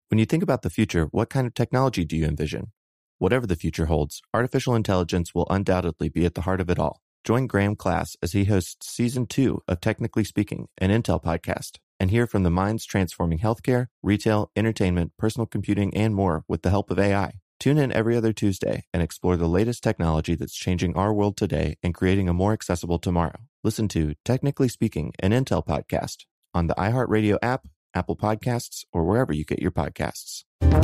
When you think about the future, what kind of technology do you envision? Whatever the future holds, artificial intelligence will undoubtedly be at the heart of it all. Join Graham Class as he hosts Season 2 of Technically Speaking, an Intel podcast, and hear from the minds transforming healthcare, retail, entertainment, personal computing, and more with the help of AI. Tune in every other Tuesday and explore the latest technology that's changing our world today and creating a more accessible tomorrow. Listen to Technically Speaking, an Intel podcast on the iHeartRadio app, Apple Podcasts, or wherever you get your podcasts.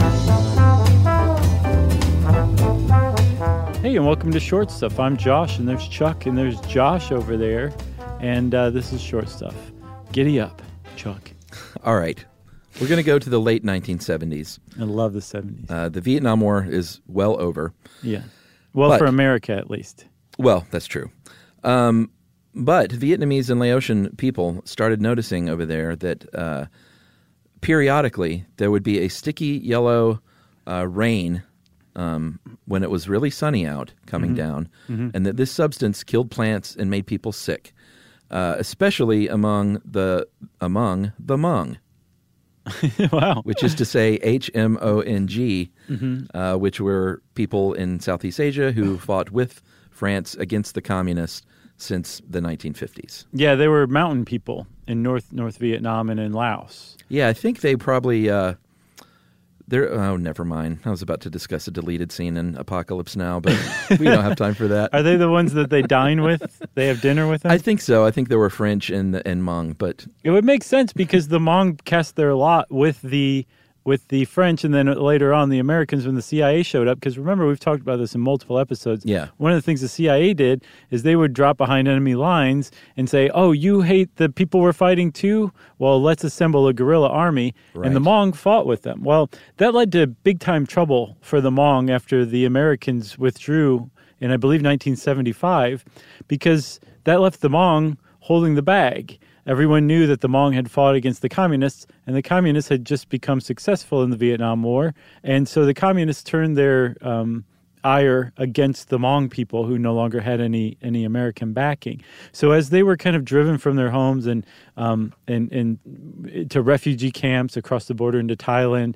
Hey, and welcome to Short Stuff. I'm Josh, and there's Chuck, and there's Josh over there, and this is Short Stuff. Giddy up, Chuck. All right. We're going to go to the late 1970s. I love the 70s. The Vietnam War is well over. Yeah. Well, for America, at least. Well, that's true. But Vietnamese and Laotian people started noticing over there that periodically there would be a sticky yellow rain when it was really sunny out coming down, and that this substance killed plants and made people sick, especially among the Hmong. Wow. Which is to say HMONG, which were people in Southeast Asia who fought with France against the communists since the 1950s. Yeah, they were mountain people in North Vietnam and in Laos. Yeah, I think they probably oh, never mind. I was about to discuss a deleted scene in Apocalypse Now, but we don't have time for that. Are they the ones that they dine with? They have dinner with them? I think so. I think there were French and Hmong, but it would make sense because the Hmong cast their lot with the French, and then later on the Americans when the CIA showed up. Because remember, we've talked about this in multiple episodes. Yeah. One of the things the CIA did is they would drop behind enemy lines and say, "Oh, you hate the people we're fighting too? Well, let's assemble a guerrilla army." Right. And the Hmong fought with them. Well, that led to big-time trouble for the Hmong after the Americans withdrew in, I believe, 1975, because that left the Hmong holding the bag. Everyone knew that the Hmong had fought against the communists, and the communists had just become successful in the Vietnam War. And so the communists turned their ire against the Hmong people who no longer had any American backing. So as they were kind of driven from their homes and to refugee camps across the border into Thailand,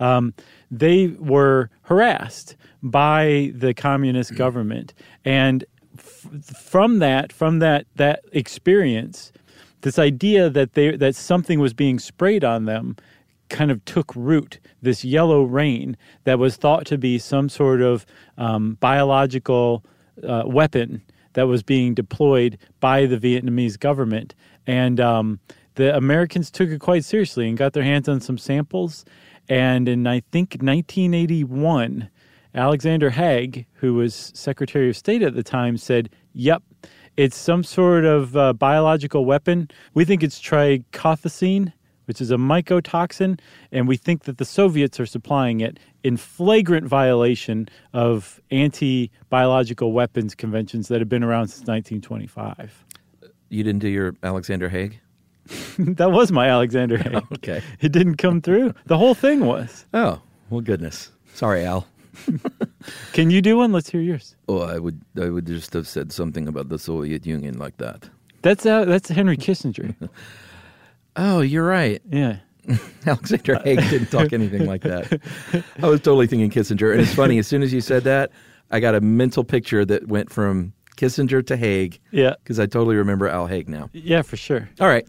they were harassed by the communist government. And from that experience, this idea that something was being sprayed on them kind of took root. This yellow rain that was thought to be some sort of biological weapon that was being deployed by the Vietnamese government. And the Americans took it quite seriously and got their hands on some samples. And in, I think, 1981, Alexander Haig, who was Secretary of State at the time, said, "Yep, it's some sort of biological weapon. We think it's trichothecene, which is a mycotoxin, and we think that the Soviets are supplying it in flagrant violation of anti-biological weapons conventions that have been around since 1925. You didn't do your Alexander Haig? That was my Alexander Haig. Oh, okay. It didn't come through. The whole thing was. Oh, well, goodness. Sorry, Al. Can you do one? Let's hear yours. Oh, I would just have said something about the Soviet Union like that. That's Henry Kissinger. Oh, you're right. Yeah. Alexander Haig didn't talk anything like that. I was totally thinking Kissinger. And it's funny, as soon as you said that, I got a mental picture that went from Kissinger to Haig. Yeah. Because I totally remember Al Haig now. Yeah, for sure. All right.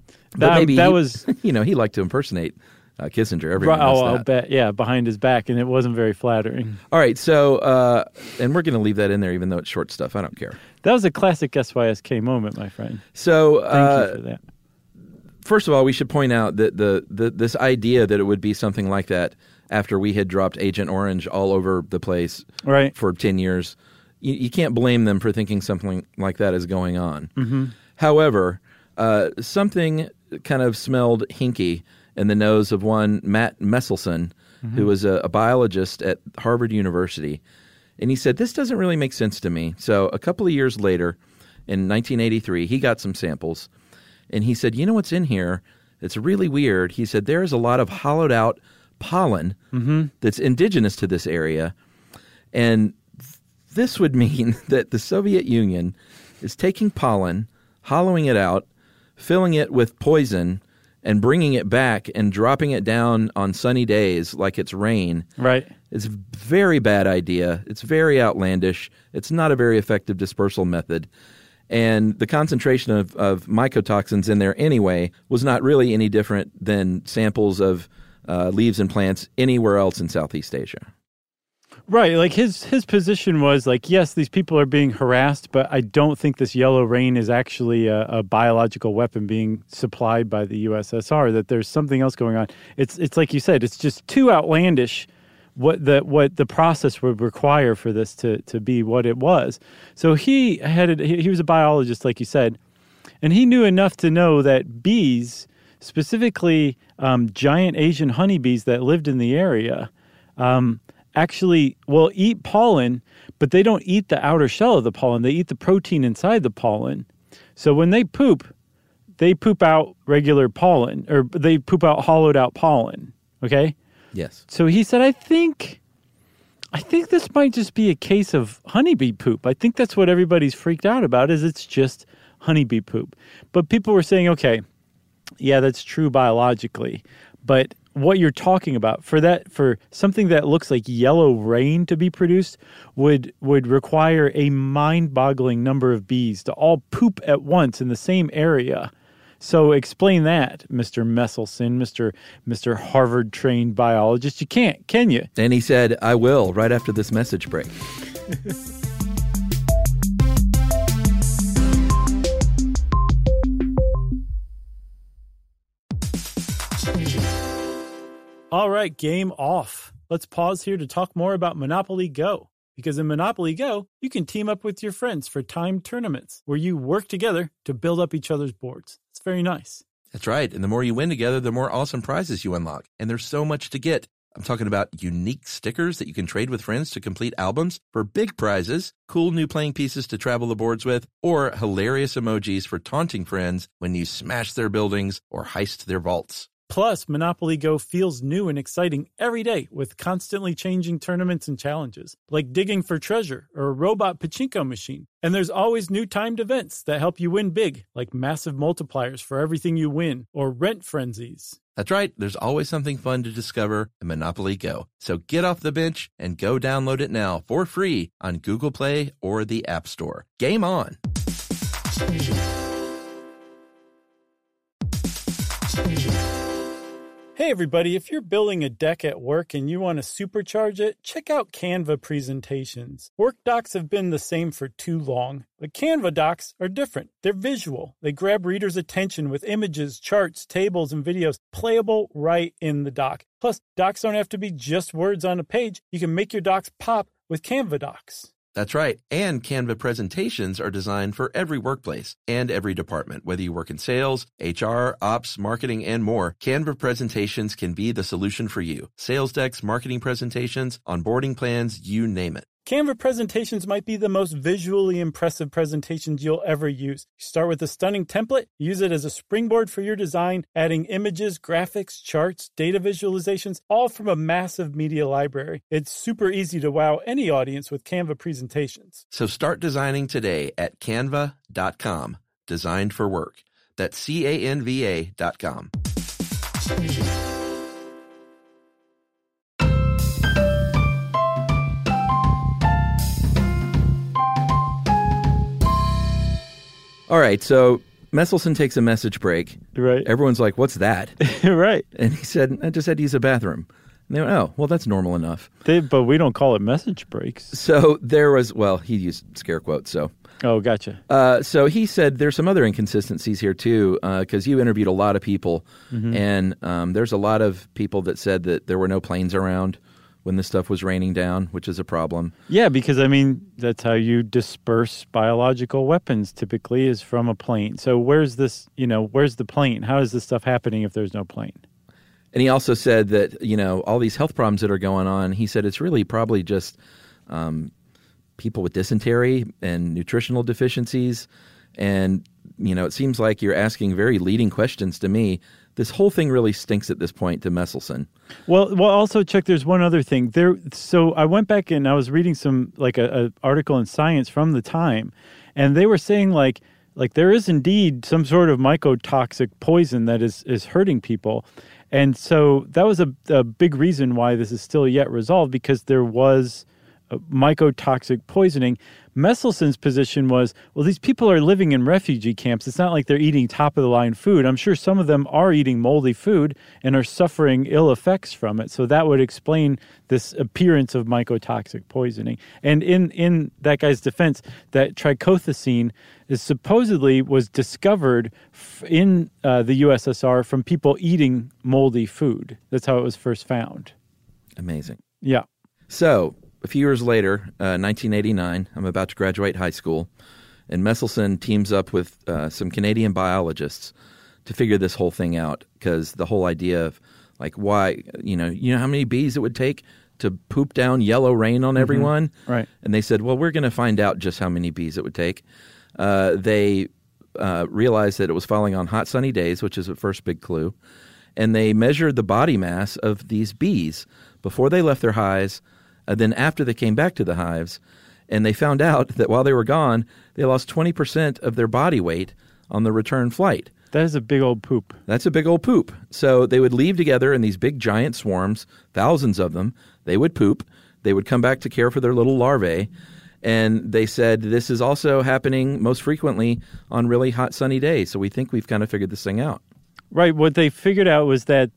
That was... he liked to impersonate Kissinger. Everyone knows that. I'll bet. Yeah, behind his back, and it wasn't very flattering. All right, so, and we're going to leave that in there even though it's short stuff. I don't care. That was a classic SYSK moment, my friend. So, thank you for that. First of all, we should point out that this idea that it would be something like that after we had dropped Agent Orange all over the place for 10 years, you can't blame them for thinking something like that is going on. Mm-hmm. However, something kind of smelled hinky in the nose of one Matt Messelson, who was a biologist at Harvard University. And he said, this doesn't really make sense to me. So a couple of years later, in 1983, he got some samples. And he said, you know what's in here? It's really weird. He said, there is a lot of hollowed out pollen that's indigenous to this area. And this would mean that the Soviet Union is taking pollen, hollowing it out, filling it with poison, and bringing it back and dropping it down on sunny days like it's rain. Right. It's a very bad idea. It's very outlandish. It's not a very effective dispersal method. And the concentration of mycotoxins in there anyway was not really any different than samples of leaves and plants anywhere else in Southeast Asia. Right. Like his position was like, yes, these people are being harassed, but I don't think this yellow rain is actually a biological weapon being supplied by the USSR, that there's something else going on. It's like you said, it's just too outlandish what the process would require for this to be what it was. So he was a biologist, like you said, and he knew enough to know that bees, specifically giant Asian honeybees that lived in the area, actually will eat pollen, but they don't eat the outer shell of the pollen. They eat the protein inside the pollen. So when they poop out regular pollen, or they poop out hollowed out pollen. Okay? Yes. So he said, I think this might just be a case of honeybee poop. I think that's what everybody's freaked out about, is it's just honeybee poop. But people were saying, okay, yeah, that's true biologically, but what you're talking about, for something that looks like yellow rain to be produced would require a mind-boggling number of bees to all poop at once in the same area. So explain that, Mr. Messelson, Mr. Harvard-trained biologist. You can't, can you? And he said, I will, right after this message break. All right, game off. Let's pause here to talk more about Monopoly Go. Because in Monopoly Go, you can team up with your friends for timed tournaments where you work together to build up each other's boards. It's very nice. That's right. And the more you win together, the more awesome prizes you unlock. And there's so much to get. I'm talking about unique stickers that you can trade with friends to complete albums for big prizes, cool new playing pieces to travel the boards with, or hilarious emojis for taunting friends when you smash their buildings or heist their vaults. Plus, Monopoly Go feels new and exciting every day with constantly changing tournaments and challenges, like digging for treasure or a robot pachinko machine. And there's always new timed events that help you win big, like massive multipliers for everything you win or rent frenzies. That's right. There's always something fun to discover in Monopoly Go. So get off the bench and go download it now for free on Google Play or the App Store. Game on! Hey everybody, if you're building a deck at work and you want to supercharge it, check out Canva presentations. Work docs have been the same for too long, but Canva docs are different. They're visual. They grab readers' attention with images, charts, tables, and videos playable right in the doc. Plus, docs don't have to be just words on a page. You can make your docs pop with Canva docs. That's right. And Canva presentations are designed for every workplace and every department. Whether you work in sales, HR, ops, marketing, and more, Canva presentations can be the solution for you. Sales decks, marketing presentations, onboarding plans, you name it. Canva presentations might be the most visually impressive presentations you'll ever use. You start with a stunning template, use it as a springboard for your design, adding images, graphics, charts, data visualizations, all from a massive media library. It's super easy to wow any audience with Canva presentations. So start designing today at canva.com. Designed for work. That's canva.com. All right, so Messelson takes a message break. Right. Everyone's like, what's that? Right. And he said, I just had to use a bathroom. And they went, oh, well, that's normal enough. But we don't call it message breaks. So there was, well, he used scare quotes, so. Oh, gotcha. So he said there's some other inconsistencies here, too, because you interviewed a lot of people, and there's a lot of people that said that there were no planes around when this stuff was raining down, which is a problem. Yeah, because, I mean, that's how you disperse biological weapons typically, is from a plane. So where's this, where's the plane? How is this stuff happening if there's no plane? And he also said that, all these health problems that are going on, he said it's really probably just people with dysentery and nutritional deficiencies. And, it seems like you're asking very leading questions to me. This whole thing really stinks at this point to Messelson. Well, also, Chuck, there's one other thing. So I went back and I was reading some, like, a article in Science from the time, and they were saying, like like there is indeed some sort of mycotoxic poison that is hurting people. And so that was a big reason why this is still yet resolved, because there was mycotoxic poisoning. Messelson's position was, well, these people are living in refugee camps. It's not like they're eating top-of-the-line food. I'm sure some of them are eating moldy food and are suffering ill effects from it. So that would explain this appearance of mycotoxic poisoning. And in that guy's defense, that trichothecene is supposedly was discovered in the USSR from people eating moldy food. That's how it was first found. Amazing. Yeah. So a few years later, 1989, I'm about to graduate high school, and Messelson teams up with some Canadian biologists to figure this whole thing out, because the whole idea of like why, you know how many bees it would take to poop down yellow rain on everyone? Right. And they said, well, we're going to find out just how many bees it would take. They realized that it was falling on hot, sunny days, which is the first big clue. And they measured the body mass of these bees before they left their hives, then after they came back to the hives, and they found out that while they were gone, they lost 20% of their body weight on the return flight. That is a big old poop. That's a big old poop. So they would leave together in these big giant swarms, thousands of them. They would poop. They would come back to care for their little larvae. And they said this is also happening most frequently on really hot, sunny days. So we think we've kind of figured this thing out. Right. What they figured out was that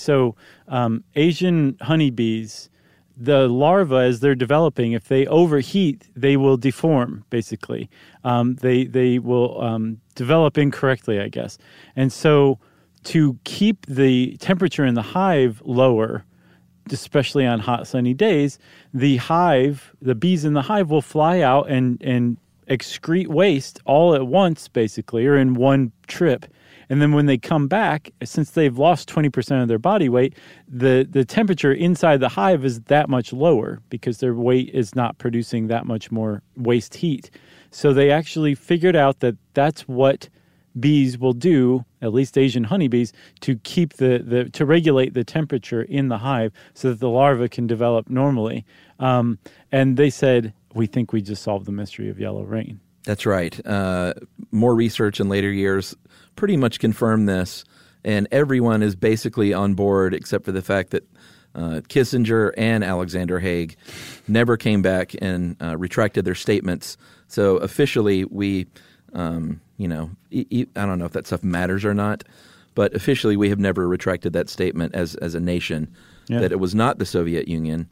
Asian honeybees, the larvae, as they're developing, if they overheat, they will deform, basically. They will develop incorrectly, I guess. And so to keep the temperature in the hive lower, especially on hot, sunny days, the bees in the hive will fly out and excrete waste all at once, basically, or in one trip. And then when they come back, since they've lost 20% of their body weight, the temperature inside the hive is that much lower because their weight is not producing that much more waste heat. So they actually figured out that that's what bees will do, at least Asian honeybees, to keep to regulate the temperature in the hive so that the larva can develop normally. And they said, we think we just solved the mystery of yellow rain. That's right. More research in later years pretty much confirmed this, and everyone is basically on board except for the fact that Kissinger and Alexander Haig never came back and retracted their statements. So officially we, I don't know if that stuff matters or not, but officially we have never retracted that statement as a nation, that it was not the Soviet Union.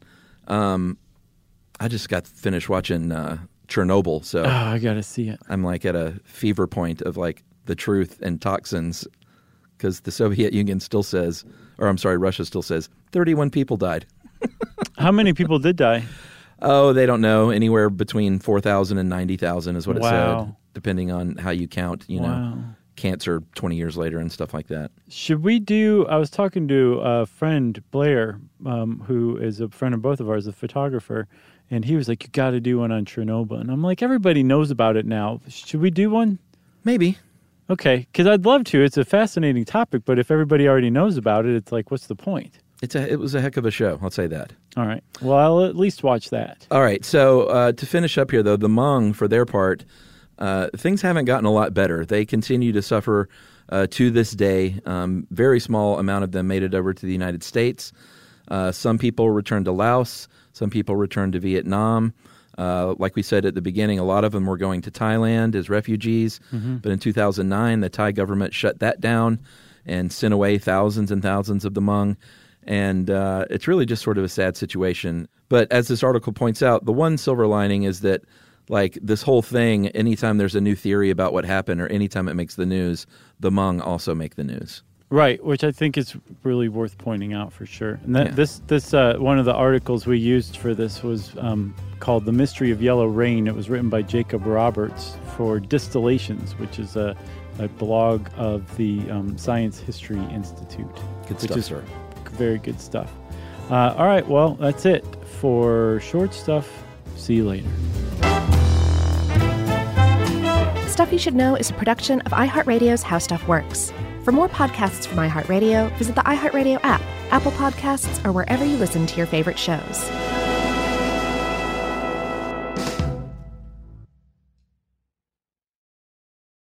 I just got finished watching Chernobyl, so I got to see it. I'm like at a fever point of like the truth and toxins, because the Soviet Union still says, Russia still says 31 people died. How many people did die? Oh, they don't know. Anywhere between 4,000 and 90,000 is what it said, depending on how you count, cancer 20 years later and stuff like that. Should we I was talking to a friend, Blair, who is a friend of both of ours, a photographer, and he was like, you got to do one on Chernobyl. And I'm like, everybody knows about it now. Should we do one? Maybe. Okay, because I'd love to. It's a fascinating topic, but if everybody already knows about it, it's like, what's the point? It was a heck of a show, I'll say that. All right. Well, I'll at least watch that. All right. So to finish up here, though, the Hmong, for their part, things haven't gotten a lot better. They continue to suffer to this day. Very small amount of them made it over to the United States. Some people returned to Laos. Some people returned to Vietnam. Like we said at the beginning, a lot of them were going to Thailand as refugees. Mm-hmm. But in 2009, the Thai government shut that down and sent away thousands and thousands of the Hmong. And it's really just sort of a sad situation. But as this article points out, the one silver lining is that, like, this whole thing, anytime there's a new theory about what happened or anytime it makes the news, the Hmong also make the news. Right, which I think is really worth pointing out for sure. And this one of the articles we used for this was called The Mystery of Yellow Rain. It was written by Jacob Roberts for Distillations, which is a blog of the Science History Institute. Good stuff, sir. Very good stuff. All right, well, that's it for Short Stuff. See you later. Stuff You Should Know is a production of iHeartRadio's How Stuff Works. For more podcasts from iHeartRadio, visit the iHeartRadio app, Apple Podcasts, or wherever you listen to your favorite shows.